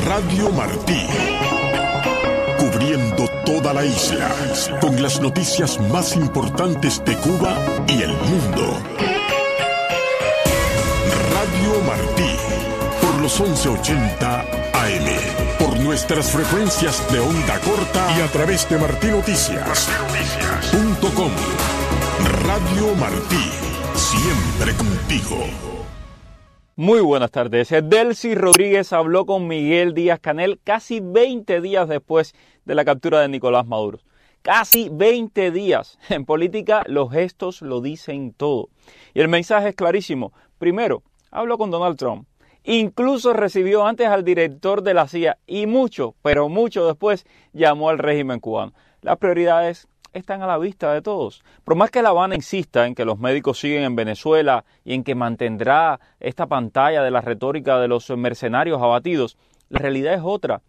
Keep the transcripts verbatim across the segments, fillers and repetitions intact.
Radio Martí, cubriendo toda la isla, con las noticias más importantes de Cuba y el mundo. Radio Martí, por los once ochenta A M, por nuestras frecuencias de onda corta y a través de martinoticias punto com. Radio Martí, siempre contigo. Muy buenas tardes. Delcy Rodríguez habló con Miguel Díaz-Canel casi veinte días después de la captura de Nicolás Maduro. Casi veinte días. En política los gestos lo dicen todo. Y el mensaje es clarísimo. Primero, habló con Donald Trump. Incluso recibió antes al director de la C I A y mucho, pero mucho después llamó al régimen cubano. Las prioridades están a la vista de todos. Por más que La Habana insista en que los médicos siguen en Venezuela y en que mantendrá esta pantalla de la retórica de los mercenarios abatidos, la realidad es otra.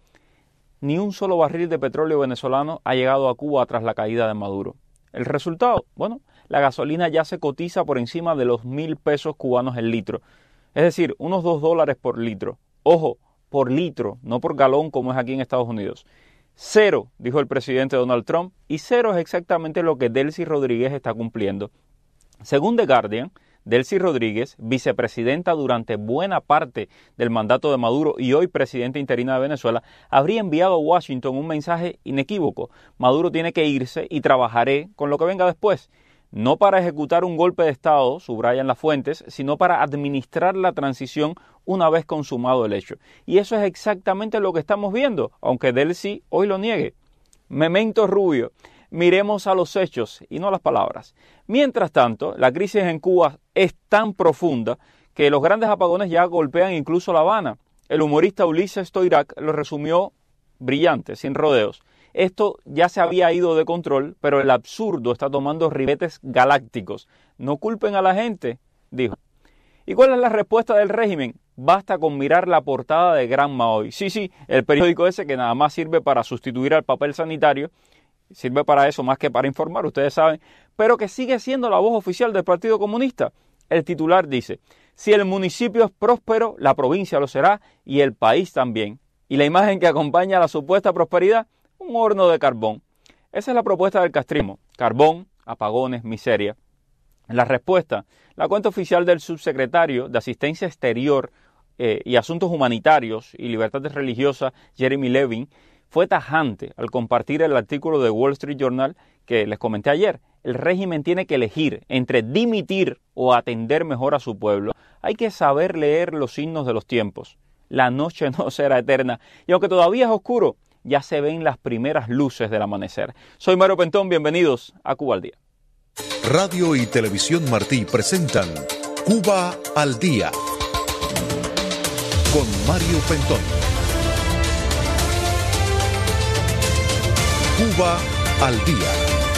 Ni un solo barril de petróleo venezolano ha llegado a Cuba tras la caída de Maduro. ¿El resultado? Bueno, la gasolina ya se cotiza por encima de los mil pesos cubanos el litro. Es decir, unos dos dólares por litro. Ojo, por litro, no por galón como es aquí en Estados Unidos. Cero, dijo el presidente Donald Trump, y cero es exactamente lo que Delcy Rodríguez está cumpliendo. Según The Guardian, Delcy Rodríguez, vicepresidenta durante buena parte del mandato de Maduro y hoy presidenta interina de Venezuela, habría enviado a Washington un mensaje inequívoco. Maduro tiene que irse y trabajaré con lo que venga después. No para ejecutar un golpe de Estado, subrayan las fuentes, sino para administrar la transición una vez consumado el hecho. Y eso es exactamente lo que estamos viendo, aunque Delcy hoy lo niegue. Memento Rubio, miremos a los hechos y no a las palabras. Mientras tanto, la crisis en Cuba es tan profunda que los grandes apagones ya golpean incluso La Habana. El humorista Ulises Toirac lo resumió brillante, sin rodeos. Esto ya se había ido de control, pero el absurdo está tomando ribetes galácticos. No culpen a la gente, dijo. ¿Y cuál es la respuesta del régimen? Basta con mirar la portada de Granma Hoy. Sí, sí, el periódico ese que nada más sirve para sustituir al papel sanitario, sirve para eso más que para informar, ustedes saben, pero que sigue siendo la voz oficial del Partido Comunista. El titular dice, si el municipio es próspero, la provincia lo será y el país también. Y la imagen que acompaña a la supuesta prosperidad, un horno de carbón. Esa es la propuesta del castrismo. Carbón, apagones, miseria. La respuesta, la cuenta oficial del subsecretario de Asistencia Exterior eh, y Asuntos Humanitarios y Libertades Religiosas, Jeremy Levin, fue tajante al compartir el artículo de Wall Street Journal que les comenté ayer. El régimen tiene que elegir entre dimitir o atender mejor a su pueblo. Hay que saber leer los signos de los tiempos. La noche no será eterna y aunque todavía es oscuro, ya se ven las primeras luces del amanecer. Soy Mario Pentón, bienvenidos a Cuba al Día. Radio y Televisión Martí presentan Cuba al Día con Mario Pentón. Cuba al Día.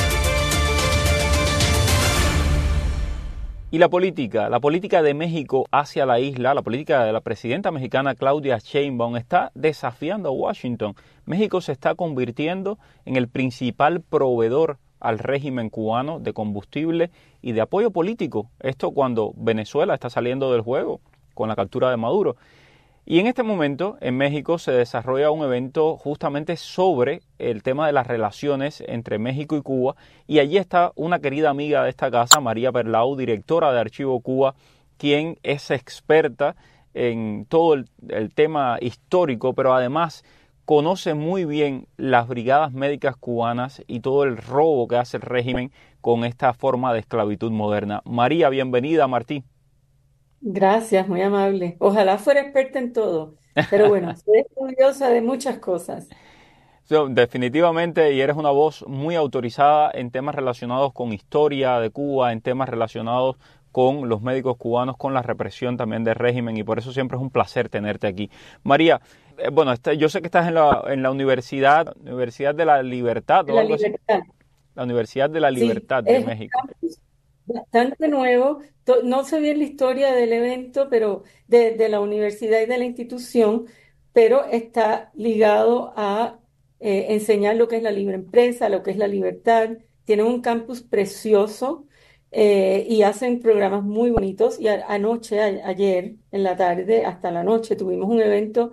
Y la política, la política de México hacia la isla, la política de la presidenta mexicana Claudia Sheinbaum está desafiando a Washington. México se está convirtiendo en el principal proveedor al régimen cubano de combustible y de apoyo político. Esto cuando Venezuela está saliendo del juego con la captura de Maduro. Y en este momento en México se desarrolla un evento justamente sobre el tema de las relaciones entre México y Cuba y allí está una querida amiga de esta casa, María Perlau, directora de Archivo Cuba, quien es experta en todo el, el tema histórico, pero además conoce muy bien las brigadas médicas cubanas y todo el robo que hace el régimen con esta forma de esclavitud moderna. María, bienvenida, Martí. Gracias, muy amable. Ojalá fuera experta en todo, pero bueno, soy estudiosa de muchas cosas. So, definitivamente, y eres una voz muy autorizada en temas relacionados con historia de Cuba, en temas relacionados con los médicos cubanos, con la represión también del régimen, y por eso siempre es un placer tenerte aquí. María, eh, bueno, este, yo sé que estás en la, en la Universidad, Universidad de la Libertad, De o la algo así. libertad. La Universidad de la Sí, Libertad de es un México. campus bastante nuevo. To- No sé bien la historia del evento, pero de, de la universidad y de la institución, pero está ligado a eh, enseñar lo que es la libre empresa, lo que es la libertad. Tienen un campus precioso eh, y hacen programas muy bonitos. Y a- anoche, a- ayer, en la tarde, hasta la noche, tuvimos un evento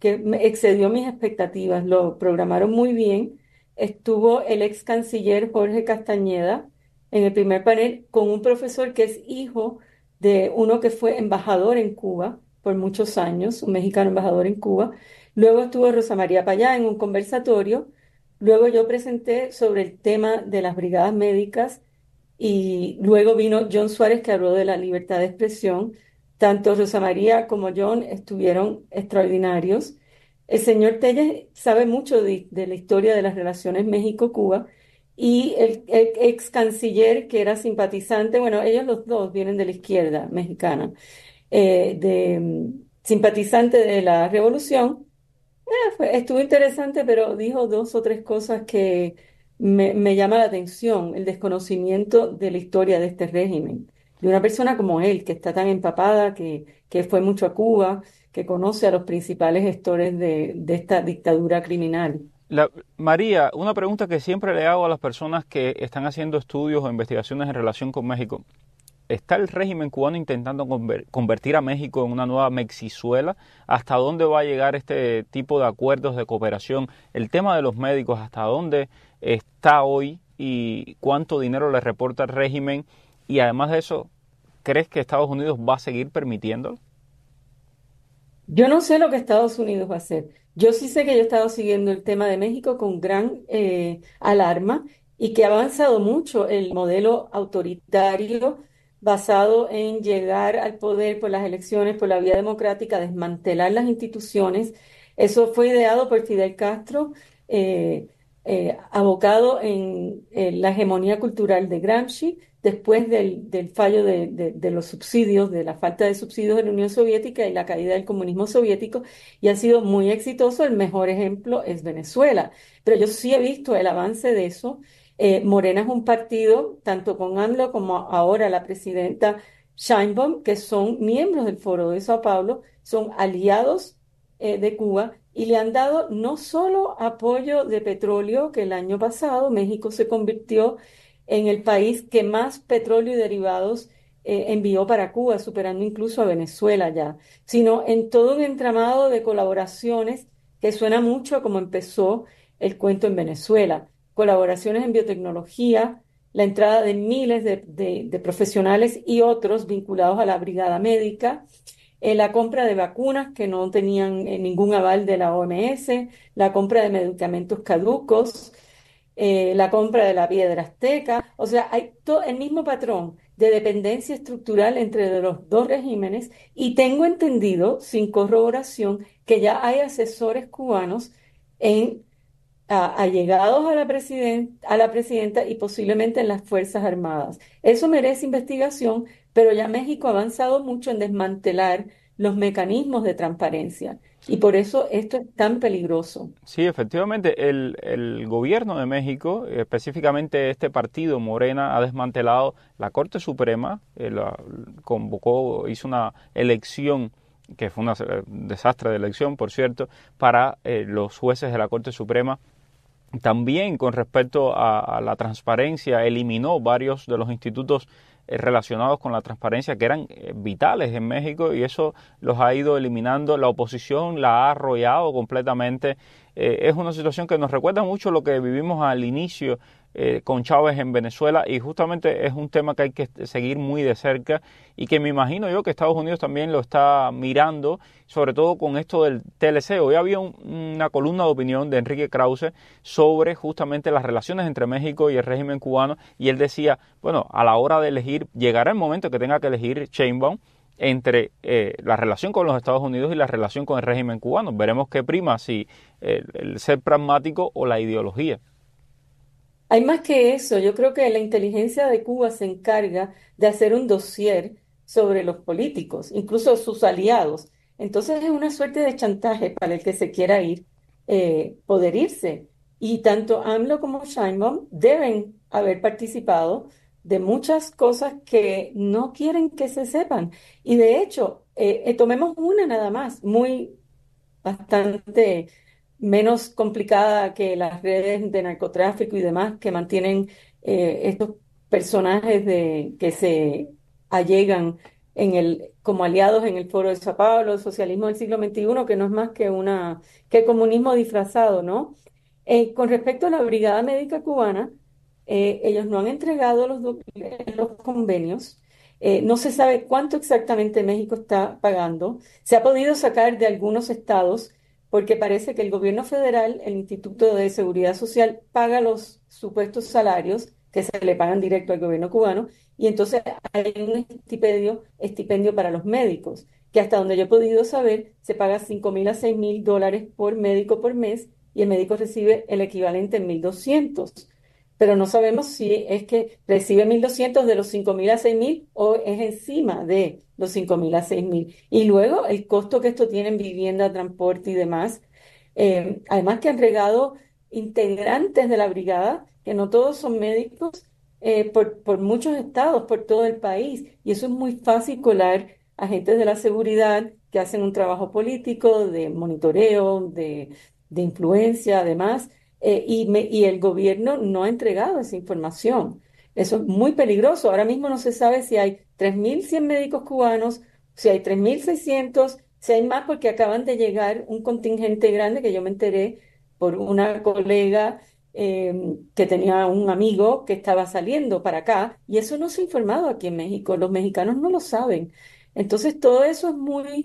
que me excedió mis expectativas. Lo programaron muy bien. Estuvo el ex canciller Jorge Castañeda en el primer panel con un profesor que es hijo de uno que fue embajador en Cuba por muchos años, un mexicano embajador en Cuba. Luego estuvo Rosa María Payá en un conversatorio. Luego yo presenté sobre el tema de las brigadas médicas y luego vino John Suárez que habló de la libertad de expresión. Tanto Rosa María como John estuvieron extraordinarios. El señor Telles sabe mucho de, de la historia de las relaciones México-Cuba y el, el ex canciller que era simpatizante, bueno, ellos los dos vienen de la izquierda mexicana, eh, de mm, simpatizante de la revolución. Eh, fue- estuvo interesante, pero dijo dos o tres cosas que me, me llama la atención, el desconocimiento de la historia de este régimen, de una persona como él, que está tan empapada, que, que fue mucho a Cuba, que conoce a los principales gestores de, de esta dictadura criminal. La, María, una pregunta que siempre le hago a las personas que están haciendo estudios o investigaciones en relación con México. ¿Está el régimen cubano intentando conver- convertir a México en una nueva Mexizuela? ¿Hasta dónde va a llegar este tipo de acuerdos de cooperación? El tema de los médicos, ¿hasta dónde está hoy y cuánto dinero le reporta el régimen? Y además de eso, ¿crees que Estados Unidos va a seguir permitiéndolo? Yo no sé lo que Estados Unidos va a hacer. Yo sí sé que yo he estado siguiendo el tema de México con gran eh, alarma y que ha avanzado mucho el modelo autoritario basado en llegar al poder por las elecciones, por la vía democrática, desmantelar las instituciones. Eso fue ideado por Fidel Castro, eh, eh, abocado en, eh, la hegemonía cultural de Gramsci después del, del fallo de, de- de los subsidios, de la falta de subsidios de la Unión Soviética y la caída del comunismo soviético, y ha sido muy exitoso. El mejor ejemplo es Venezuela. Pero yo sí he visto el avance de eso. Eh, Morena es un partido, tanto con AMLO como ahora la presidenta Sheinbaum, que son miembros del Foro de Sao Paulo, son aliados eh, de Cuba. Y le han dado no solo apoyo de petróleo, que el año pasado México se convirtió en el país que más petróleo y derivados eh, envió para Cuba, superando incluso a Venezuela ya, sino en todo un entramado de colaboraciones que suena mucho a como empezó el cuento en Venezuela. Colaboraciones en biotecnología, la entrada de miles de, de- de profesionales y otros vinculados a la brigada médica, eh, la compra de vacunas que no tenían eh, ningún aval de la O M S, la compra de medicamentos caducos, eh, la compra de la piedra azteca. O sea, hay todo el mismo patrón de dependencia estructural entre de los dos regímenes y tengo entendido, sin corroboración, que ya hay asesores cubanos en, a- allegados a la presiden- a la presidenta y posiblemente en las Fuerzas Armadas. Eso merece investigación, pero ya México ha avanzado mucho en desmantelar los mecanismos de transparencia y por eso esto es tan peligroso. Sí, efectivamente, el, el gobierno de México, específicamente este partido Morena, ha desmantelado la Corte Suprema, eh, la, convocó, hizo una elección que fue una- un desastre de elección, por cierto, para eh, los jueces de la Corte Suprema. También con respecto a, a la transparencia, eliminó varios de los institutos eh, relacionados con la transparencia que eran eh, vitales en México y eso los ha ido eliminando. La oposición la ha arrollado completamente. Eh, es una situación que nos recuerda mucho lo que vivimos al inicio eh, con Chávez en Venezuela y justamente es un tema que hay que seguir muy de cerca y que me imagino yo que Estados Unidos también lo está mirando, sobre todo con esto del T L C. Hoy había un, una columna de opinión de Enrique Krause sobre justamente las relaciones entre México y el régimen cubano y él decía, bueno, a la hora de elegir, llegará el momento que tenga que elegir Sheinbaum entre eh, la relación con los Estados Unidos y la relación con el régimen cubano. Veremos qué prima, si el, el ser pragmático o la ideología. Hay más que eso. Yo creo que la inteligencia de Cuba se encarga de hacer un dossier sobre los políticos, incluso sus aliados. Entonces es una suerte de chantaje para el que se quiera ir, eh, poder irse. Y tanto AMLO como Sheinbaum deben haber participado de muchas cosas que no quieren que se sepan. Y de hecho, eh, eh, tomemos una nada más, muy bastante menos complicada que las redes de narcotráfico y demás que mantienen eh, estos personajes de, que se allegan en el como aliados en el Foro de Sao Paulo, el socialismo del siglo veintiuno, que no es más que una, que comunismo disfrazado, ¿no? Eh, con respecto a la Brigada Médica Cubana, eh, ellos no han entregado los, doc- los convenios. Eh, no se sabe cuánto exactamente México está pagando. Se ha podido sacar de algunos estados porque parece que el gobierno federal, el Instituto de Seguridad Social, paga los supuestos salarios que se le pagan directo al gobierno cubano y entonces hay un estipendio, estipendio para los médicos, que hasta donde yo he podido saber se paga cinco mil a seis mil dólares por médico por mes y el médico recibe el equivalente en mil doscientos, pero no sabemos si es que recibe mil doscientos de los cinco mil a seis mil o es encima de los cinco mil a seis mil. Y luego el costo que esto tiene en vivienda, transporte y demás. Eh, además que han regado integrantes de la brigada, que no todos son médicos, eh, por, por muchos estados, por todo el país. Y eso es muy fácil colar agentes de la seguridad que hacen un trabajo político, de monitoreo, de, de influencia, además eh, y, me- y el gobierno no ha entregado esa información. Eso es muy peligroso. Ahora mismo no se sabe si hay tres mil cien médicos cubanos, si hay tres mil seiscientos, si hay más, porque acaban de llegar un contingente grande que yo me enteré por una colega eh, que tenía un amigo que estaba saliendo para acá, y eso no se ha informado aquí en México. Los mexicanos no lo saben. Entonces, todo eso es muy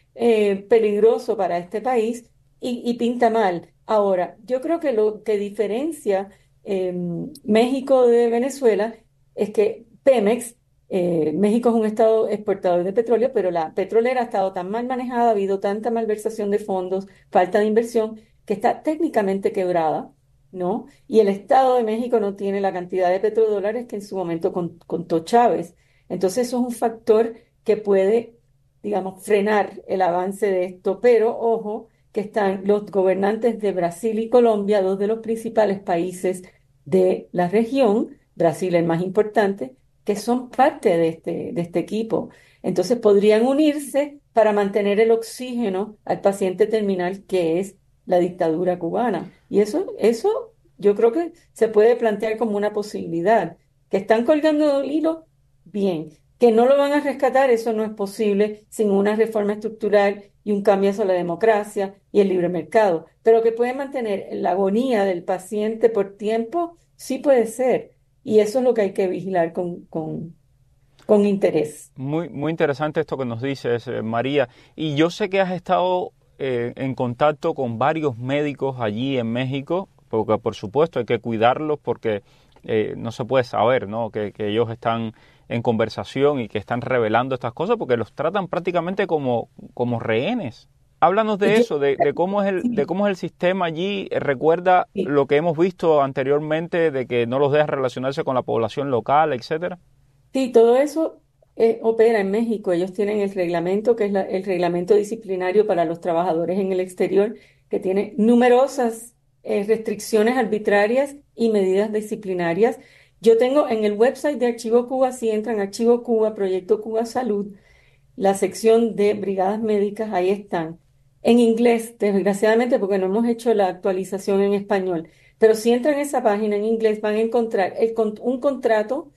eh, peligroso para este país y, y pinta mal. Ahora, yo creo que lo que diferencia eh, México de Venezuela es que Pemex, eh, México es un estado exportador de petróleo, pero la petrolera ha estado tan mal manejada, ha habido tanta malversación de fondos, falta de inversión, que está técnicamente quebrada, ¿no? Y el Estado de México no tiene la cantidad de petrodólares que en su momento con- contó Chávez. Entonces, eso es un factor que puede, digamos, frenar el avance de esto, pero ojo que están los gobernantes de Brasil y Colombia, dos de los principales países de la región, Brasil el más importante, que son parte de este, de este equipo. Entonces podrían unirse para mantener el oxígeno al paciente terminal que es la dictadura cubana. Y eso, eso yo creo que se puede plantear como una posibilidad. Que están colgando del hilo, bien. Que no lo van a rescatar, eso no es posible sin una reforma estructural y un cambio hacia la democracia y el libre mercado. Pero que puede mantener la agonía del paciente por tiempo, sí puede ser. Y eso es lo que hay que vigilar con, con, con interés. Muy, muy interesante esto que nos dices, eh, María. Y yo sé que has estado eh, en contacto con varios médicos allí en México, porque por supuesto hay que cuidarlos porque eh, no se puede saber, ¿no? Que, que ellos están en conversación y que están revelando estas cosas porque los tratan prácticamente como, como rehenes. Háblanos de Yo, eso, de, de cómo es el, de sí, cómo es el sistema allí. Eh, Recuerda sí. lo que hemos visto anteriormente de que no los deja relacionarse con la población local, etcétera. Sí, todo eso eh, opera en México. Ellos tienen el reglamento, que es la- el reglamento disciplinario para los trabajadores en el exterior, que tiene numerosas eh, restricciones arbitrarias y medidas disciplinarias. Yo tengo en el website de Archivo Cuba, si entran Archivo Cuba, Proyecto Cuba Salud, la sección de brigadas médicas, ahí están. En inglés, desgraciadamente, porque no hemos hecho la actualización en español. Pero si entran a esa página en inglés, van a encontrar el con- un contrato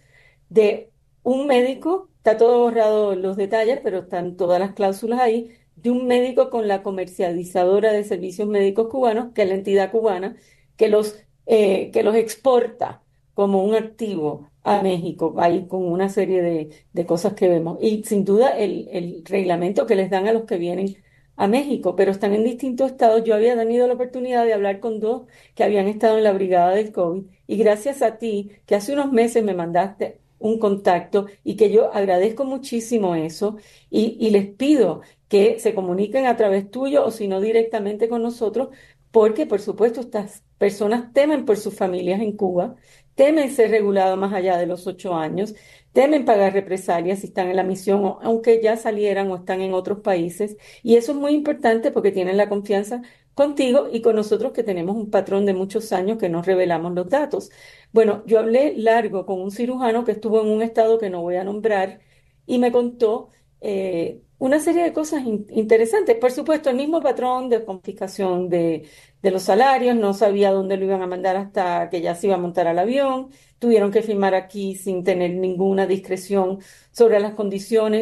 de un médico, está todo borrado los detalles, pero están todas las cláusulas ahí, de un médico con la comercializadora de servicios médicos cubanos, que es la entidad cubana, que los, eh, que los exporta como un activo a México, ahí con una serie de, de cosas que vemos. Y sin duda el, el reglamento que les dan a los que vienen a México, pero están en distintos estados. Yo había tenido la oportunidad de hablar con dos que habían estado en la brigada del COVID y gracias a ti, que hace unos meses me mandaste un contacto y que yo agradezco muchísimo eso y, y les pido que se comuniquen a través tuyo o si no directamente con nosotros, porque por supuesto estas personas temen por sus familias en Cuba, temen ser regulados más allá de los ocho años, temen pagar represalias si están en la misión, o, aunque ya salieran o están en otros países. Y eso es muy importante porque tienen la confianza contigo y con nosotros que tenemos un patrón de muchos años que nos revelamos los datos. Bueno, yo hablé largo con un cirujano que estuvo en un estado que no voy a nombrar y me contó eh, una serie de cosas in- interesantes. Por supuesto, el mismo patrón de confiscación de, de los salarios, no sabía dónde lo iban a mandar hasta que ya se iba a montar al avión, tuvieron que firmar aquí sin tener ninguna discreción sobre las condiciones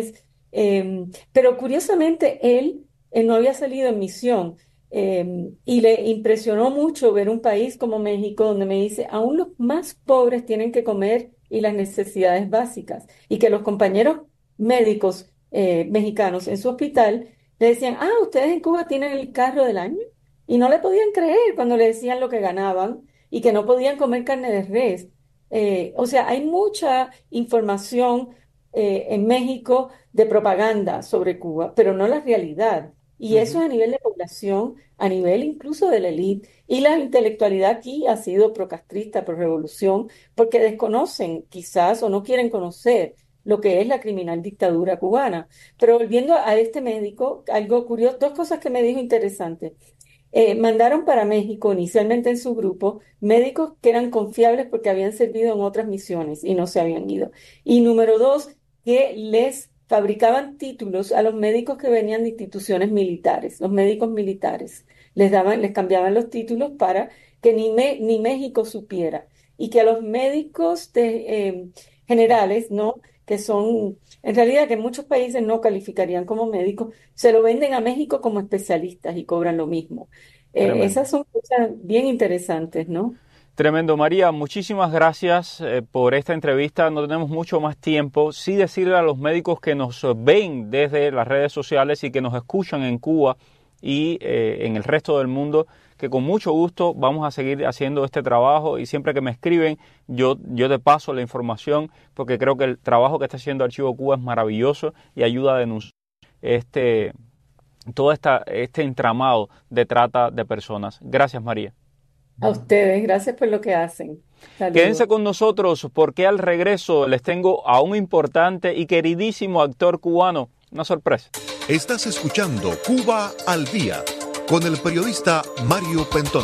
Eh, pero curiosamente él, él no había salido en misión. Eh, y le impresionó mucho ver un país como México, donde me dice, aún los más pobres tienen que comer y las necesidades básicas, y que los compañeros médicos eh, mexicanos en su hospital le decían, ah, ustedes en Cuba tienen el carro del año, y no le podían creer cuando le decían lo que ganaban y que no podían comer carne de res. Eh, o sea, hay mucha información eh, en México de propaganda sobre Cuba, pero no la realidad. Y eso Ujú. es a nivel de población, a nivel incluso de la élite. Y la intelectualidad aquí ha sido procastrista, pro revolución, porque desconocen quizás o no quieren conocer lo que es la criminal dictadura cubana. Pero volviendo a este médico, algo curioso, dos cosas que me dijo interesantes. Eh, mandaron para México inicialmente en su grupo médicos que eran confiables porque habían servido en otras misiones y no se habían ido. Y número dos, que les fabricaban títulos a los médicos que venían de instituciones militares, los médicos militares. Les daban, les cambiaban los títulos para que ni, me- ni México supiera. Y que a los médicos de, eh, generales, ¿no? Que son, en realidad, que en muchos países no calificarían como médicos, se lo venden a México como especialistas y cobran lo mismo. Eh, Tremendo. esas son cosas bien interesantes, ¿no? Tremendo, María. Muchísimas gracias eh, por esta entrevista. No tenemos mucho más tiempo. Sí decirle a los médicos que nos ven desde las redes sociales y que nos escuchan en Cuba y eh, en el resto del mundo, que con mucho gusto vamos a seguir haciendo este trabajo, y siempre que me escriben yo, yo te paso la información, porque creo que el trabajo que está haciendo Archivo Cuba es maravilloso y ayuda a denunciar este, todo esta, este entramado de trata de personas. Gracias, María. A ustedes, gracias por lo que hacen. Quédense Saludos. con nosotros, porque al regreso les tengo a un importante y queridísimo actor cubano. Una sorpresa. Estás escuchando Cuba al Día con el periodista Mario Pentón.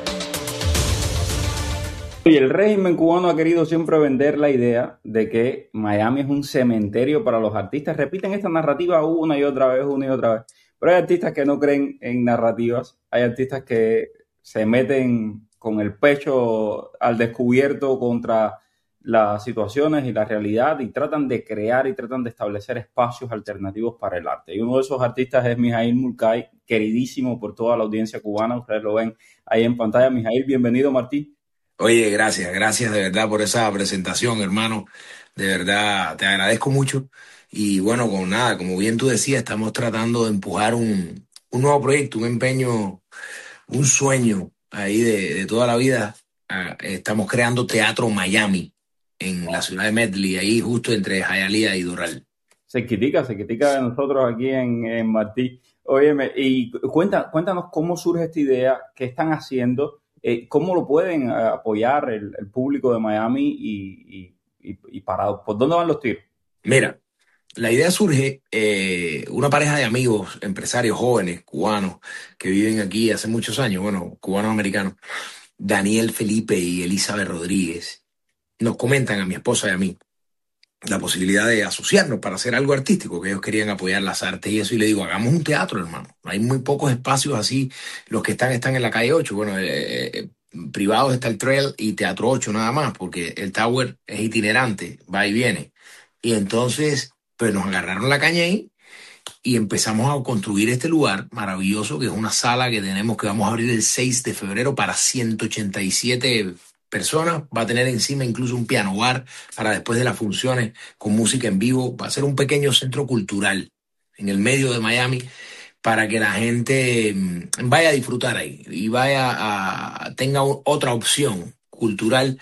Y el régimen cubano ha querido siempre vender la idea de que Miami es un cementerio para los artistas. Repiten esta narrativa una y otra vez, una y otra vez. Pero hay artistas que no creen en narrativas. Hay artistas que se meten con el pecho al descubierto contra las situaciones y la realidad, y tratan de crear y tratan de establecer espacios alternativos para el arte. Y uno de esos artistas es Mijaíl Mulcay, queridísimo por toda la audiencia cubana. Ustedes lo ven ahí en pantalla. Mijaíl, bienvenido, Martí. Oye, gracias, gracias de verdad por esa presentación, hermano. De verdad, te agradezco mucho. Y bueno, con nada, como bien tú decías, estamos tratando de empujar un, un nuevo proyecto, un empeño, un sueño ahí de, de toda la vida. Ah, estamos creando Teatro Miami en la ciudad de Medley, ahí justo entre Hialeah y Doral. Se critica, se critica de nosotros aquí en, en Martí. Óyeme, y cuenta, cuéntanos cómo surge esta idea, qué están haciendo, eh, cómo lo pueden eh, apoyar el, el público de Miami y, y, y, y para, ¿por dónde van los tiros? Mira, la idea surge, eh, una pareja de amigos, empresarios jóvenes, cubanos, que viven aquí hace muchos años, bueno, cubanos-americanos, Daniel Felipe y Elizabeth Rodríguez, nos comentan a mi esposa y a mí la posibilidad de asociarnos para hacer algo artístico, que ellos querían apoyar las artes y eso, y le digo, hagamos un teatro, hermano. Hay muy pocos espacios así, los que están están en la calle ocho, bueno, eh, eh, privados está el Trail y Teatro ocho nada más, porque el Tower es itinerante, va y viene. Y entonces, pues nos agarraron la caña ahí y empezamos a construir este lugar maravilloso, que es una sala que tenemos, que vamos a abrir el seis de febrero para ciento ochenta y siete personas. Va a tener encima incluso un piano bar para después de las funciones con música en vivo. Va a ser un pequeño centro cultural en el medio de Miami para que la gente mm, vaya a disfrutar ahí y vaya a tenga o- otra opción cultural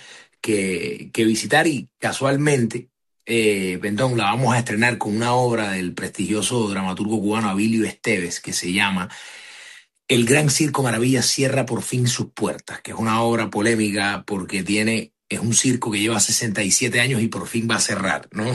que, que visitar. Y casualmente, eh, perdón, la vamos a estrenar con una obra del prestigioso dramaturgo cubano Abilio Esteves, que se llama El Gran Circo Maravilla cierra por fin sus puertas, que es una obra polémica porque tiene, es un circo que lleva sesenta y siete años y por fin va a cerrar, ¿no?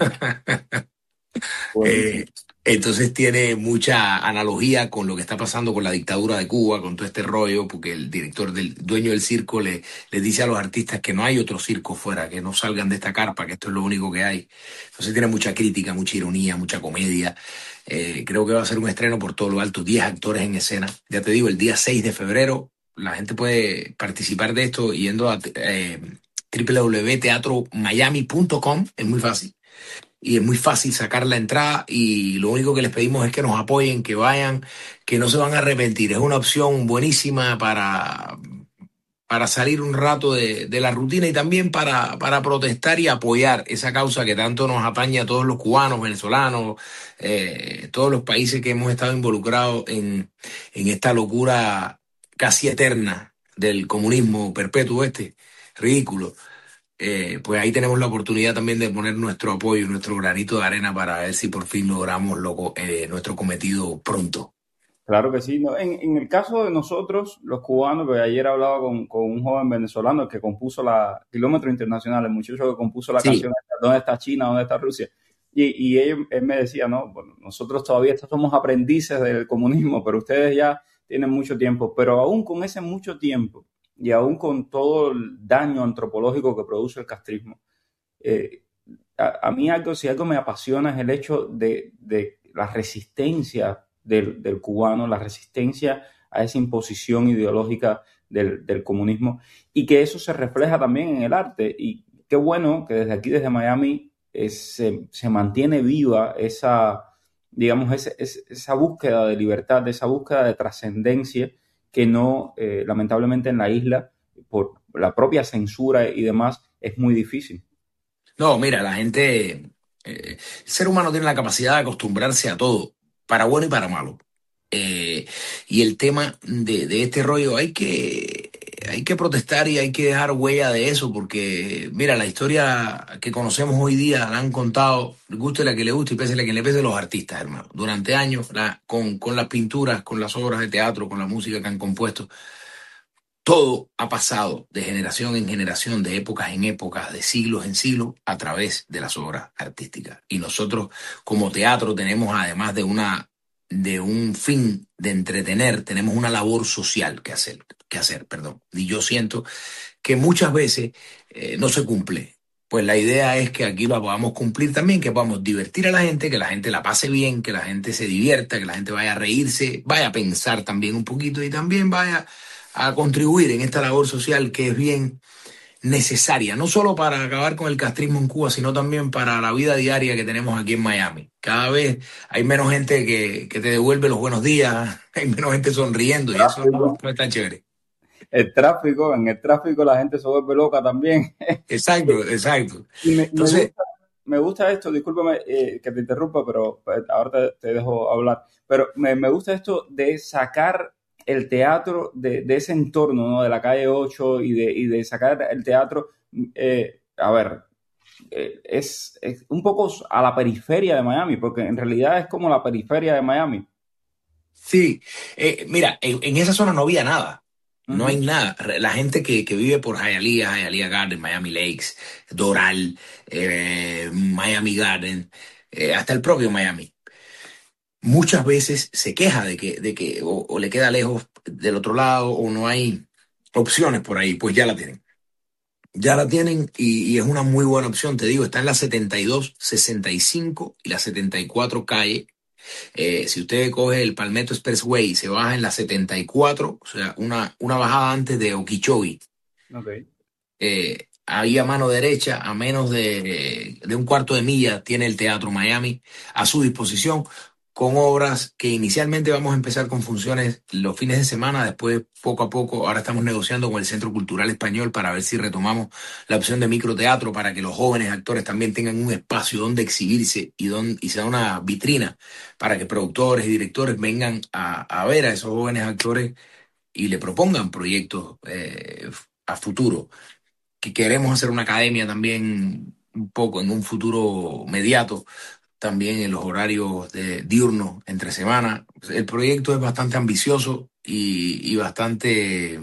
Buenísimo. Eh, entonces tiene mucha analogía con lo que está pasando con la dictadura de Cuba, con todo este rollo, porque el director, del dueño del circo, le, le dice a los artistas que no hay otro circo fuera, que no salgan de esta carpa, que esto es lo único que hay. Entonces tiene mucha crítica, mucha ironía, mucha comedia. Eh, creo que va a ser un estreno por todo lo alto, diez actores en escena. Ya te digo, el día seis de febrero la gente puede participar de esto yendo a eh, doble u doble u doble u punto teatro miami punto com, es muy fácil. y es muy fácil sacar la entrada y lo único que les pedimos es que nos apoyen, que vayan, que no se van a arrepentir. Es una opción buenísima para, para salir un rato de, de la rutina y también para, para protestar y apoyar esa causa que tanto nos atañe a todos los cubanos, venezolanos, eh, todos los países que hemos estado involucrados en, en esta locura casi eterna del comunismo perpetuo este, ridículo. Eh, pues ahí tenemos la oportunidad también de poner nuestro apoyo, nuestro granito de arena para ver si por fin logramos lo, eh, nuestro cometido pronto. Claro que sí. No, en, en el caso de nosotros, los cubanos, pues ayer hablaba con, con un joven venezolano que compuso la Kilómetro Internacional, el muchacho que compuso la Sí. canción ¿Dónde está China? ¿Dónde está Rusia? Y, y él, él me decía, no, bueno, nosotros todavía somos aprendices del comunismo, pero ustedes ya tienen mucho tiempo. Pero aún con ese mucho tiempo y aún con todo el daño antropológico que produce el castrismo, eh, a, a mí algo, si algo me apasiona es el hecho de, de la resistencia del, del cubano, la resistencia a esa imposición ideológica del, del comunismo, y que eso se refleja también en el arte. Y qué bueno que desde aquí, desde Miami, eh, se, se mantiene viva esa, digamos, ese, ese, esa búsqueda de libertad, esa búsqueda de trascendencia que no, eh, lamentablemente en la isla, por la propia censura y demás, es muy difícil. No, mira, la gente, eh, el ser humano tiene la capacidad de acostumbrarse a todo, para bueno y para malo. Eh, y el tema de, de este rollo, hay que, hay que protestar y hay que dejar huella de eso, porque mira, la historia que conocemos hoy día la han contado, guste la que le guste y pese la que le pese, los artistas, hermano. Durante años, la, con, con las pinturas, con las obras de teatro, con la música que han compuesto. Todo ha pasado de generación en generación, de épocas en épocas, de siglos en siglos, a través de las obras artísticas. Y nosotros, como teatro, tenemos, además de una, de un fin de entretener, tenemos una labor social que hacer, que hacer, perdón. Y yo siento que muchas veces eh, no se cumple. Pues la idea es que aquí la podamos cumplir también, que podamos divertir a la gente, que la gente la pase bien, que la gente se divierta, que la gente vaya a reírse, vaya a pensar también un poquito y también vaya a contribuir en esta labor social que es bien necesaria, no solo para acabar con el castrismo en Cuba, sino también para la vida diaria que tenemos aquí en Miami. Cada vez hay menos gente que, que te devuelve los buenos días, hay menos gente sonriendo y eso no, no está chévere. El tráfico, en el tráfico la gente se vuelve loca también. Exacto, exacto. Y me, Entonces, me, gusta, me gusta esto, discúlpame eh, que te interrumpa, pero pues, ahora te, te dejo hablar, pero me, me gusta esto de sacar el teatro de, de ese entorno, ¿no? De la calle ocho y de, y de sacar el teatro, eh, a ver, eh, es, es un poco a la periferia de Miami, porque en realidad es como la periferia de Miami. Sí, eh, mira, en, en esa zona no había nada. No Uh-huh. hay nada. La gente que, que vive por Hialeah, Hialeah Garden, Miami Lakes, Doral, eh, Miami Garden, eh, hasta el propio Miami, muchas veces se queja de que, de que o, o le queda lejos del otro lado o no hay opciones por ahí. Pues ya la tienen. Ya la tienen y, y es una muy buena opción. Te digo, está en la setenta y dos, sesenta y cinco y la setenta y cuatro calle. Eh, si usted coge el Palmetto Expressway y se baja en la setenta y cuatro, o sea, una, una bajada antes de Okeechobee, Okay. eh, ahí a mano derecha, a menos de, de un cuarto de milla, tiene el Teatro Miami a su disposición, con obras que inicialmente vamos a empezar con funciones los fines de semana, después poco a poco, ahora estamos negociando con el Centro Cultural Español para ver si retomamos la opción de microteatro para que los jóvenes actores también tengan un espacio donde exhibirse y, donde, y sea una vitrina para que productores y directores vengan a, a ver a esos jóvenes actores y le propongan proyectos eh, a futuro. Que queremos hacer una academia también un poco en un futuro mediato, también en los horarios de, diurnos, entre semana. El proyecto es bastante ambicioso y, y bastante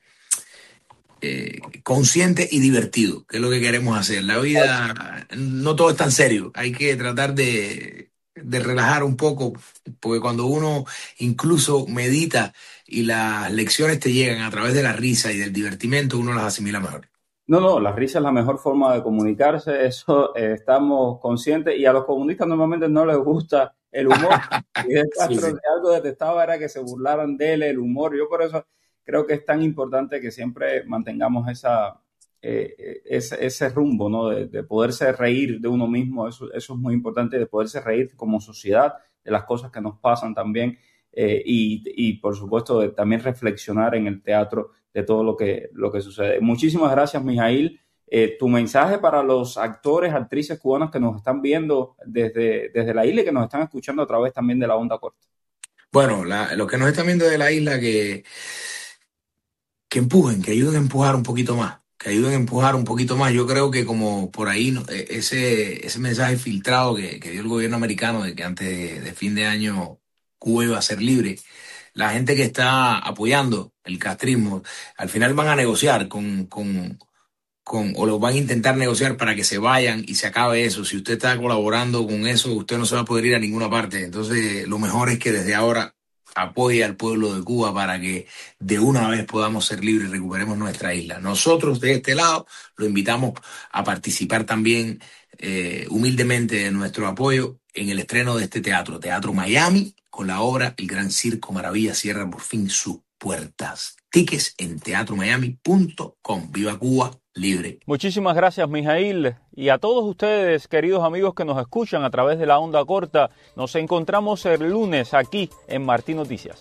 eh, consciente y divertido, que es lo que queremos hacer. La vida, no todo es tan serio, hay que tratar de, de relajar un poco, porque cuando uno incluso medita y las lecciones te llegan a través de la risa y del divertimento, uno las asimila mejor. No, no, la risa es la mejor forma de comunicarse, eso eh, estamos conscientes, y a los comunistas normalmente no les gusta el humor. Y de Castro, Sí, sí. algo detestaba era que se burlaran de él, el humor. Yo por eso creo que es tan importante que siempre mantengamos esa, eh, ese, ese rumbo, ¿no? De, de poderse reír de uno mismo, eso, eso es muy importante, de poderse reír como sociedad de las cosas que nos pasan también, eh, y, y por supuesto de también reflexionar en el teatro de todo lo que, lo que sucede. Muchísimas gracias, Mijaíl. Eh, tu mensaje para los actores, actrices cubanos que nos están viendo desde, desde la isla y que nos están escuchando a través también de la onda corta. Bueno, la, los que nos están viendo de la isla, que, que empujen, que ayuden a empujar un poquito más, que ayuden a empujar un poquito más. Yo creo que como por ahí ¿no? ese, ese mensaje filtrado que, que dio el gobierno americano de que antes de, de fin de año Cuba iba a ser libre, la gente que está apoyando el castrismo, al final van a negociar con, con, con o lo van a intentar negociar para que se vayan y se acabe eso. Si usted está colaborando con eso, usted no se va a poder ir a ninguna parte. Entonces, lo mejor es que desde ahora apoye al pueblo de Cuba para que de una vez podamos ser libres y recuperemos nuestra isla. Nosotros de este lado lo invitamos a participar también eh, humildemente de nuestro apoyo en el estreno de este teatro, Teatro Miami, con la obra El Gran Circo Maravilla cierra por fin sus puertas. Tickets en teatro miami punto com. ¡Viva Cuba libre! Muchísimas gracias, Mijaíl. Y a todos ustedes, queridos amigos que nos escuchan a través de la onda corta, nos encontramos el lunes aquí en Martí Noticias.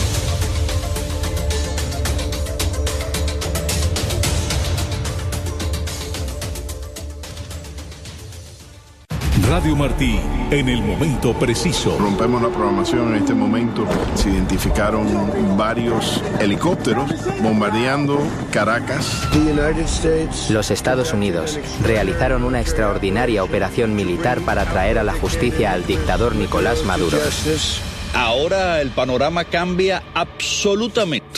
Radio Martí, en el momento preciso. Rompemos la programación en este momento. Se identificaron varios helicópteros bombardeando Caracas. Los Estados Unidos realizaron una extraordinaria operación militar para traer a la justicia al dictador Nicolás Maduro. Ahora el panorama cambia absolutamente.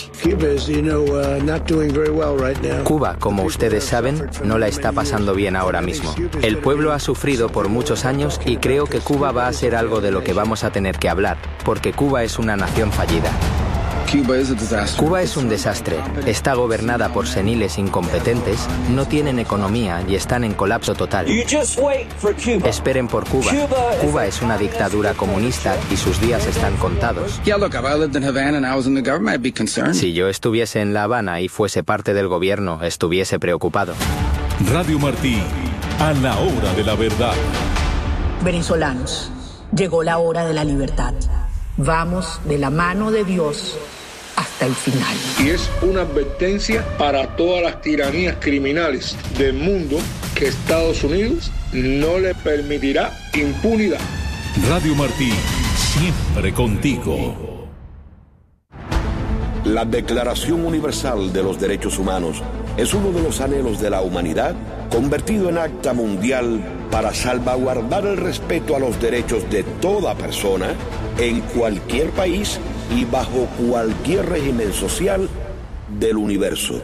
Cuba, como ustedes saben, no la está pasando bien ahora mismo. El pueblo ha sufrido por muchos años y creo que Cuba va a ser algo de lo que vamos a tener que hablar, porque Cuba es una nación fallida. Cuba es un desastre. Está gobernada por seniles incompetentes, no tienen economía y están en colapso total. Esperen por Cuba. Cuba es una dictadura comunista y sus días están contados. Si yo estuviese en La Habana y fuese parte del gobierno, estuviese preocupado. Radio Martí, a la hora de la verdad. Venezolanos, llegó la hora de la libertad. Vamos de la mano de Dios hasta el final. Y es una advertencia para todas las tiranías criminales del mundo que Estados Unidos no le permitirá impunidad. Radio Martí, siempre contigo. La Declaración Universal de los Derechos Humanos es uno de los anhelos de la humanidad convertido en acta mundial para salvaguardar el respeto a los derechos de toda persona en cualquier país y bajo cualquier régimen social del universo.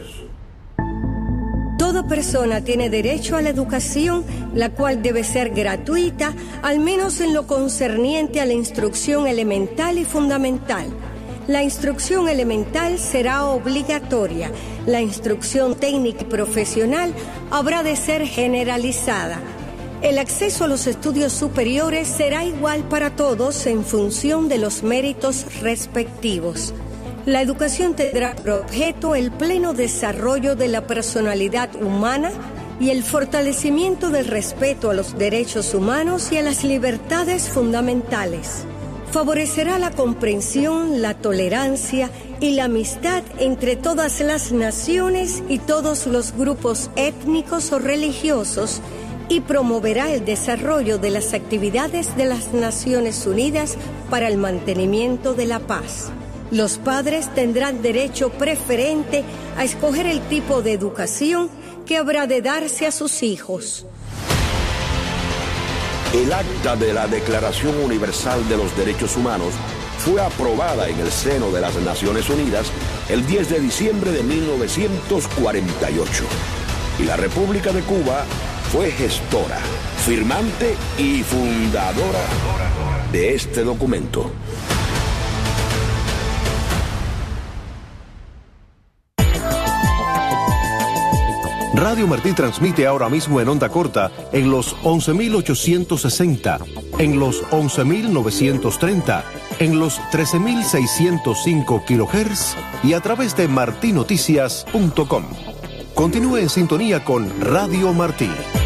Toda persona tiene derecho a la educación, la cual debe ser gratuita, al menos en lo concerniente a la instrucción elemental y fundamental. La instrucción elemental será obligatoria. La instrucción técnica y profesional habrá de ser generalizada. El acceso a los estudios superiores será igual para todos en función de los méritos respectivos. La educación tendrá por objeto el pleno desarrollo de la personalidad humana y el fortalecimiento del respeto a los derechos humanos y a las libertades fundamentales. Favorecerá la comprensión, la tolerancia y la amistad entre todas las naciones y todos los grupos étnicos o religiosos, y promoverá el desarrollo de las actividades de las Naciones Unidas para el mantenimiento de la paz. Los padres tendrán derecho preferente a escoger el tipo de educación que habrá de darse a sus hijos. El acta de la Declaración Universal de los Derechos Humanos fue aprobada en el seno de las Naciones Unidas el diez de diciembre de mil novecientos cuarenta y ocho. Y la República de Cuba fue gestora, firmante y fundadora de este documento. Radio Martí transmite ahora mismo en onda corta en los once mil ochocientos sesenta, en los once mil novecientos treinta, en los trece mil seiscientos cinco kilohertz y a través de martinoticias punto com. Continúe en sintonía con Radio Martí.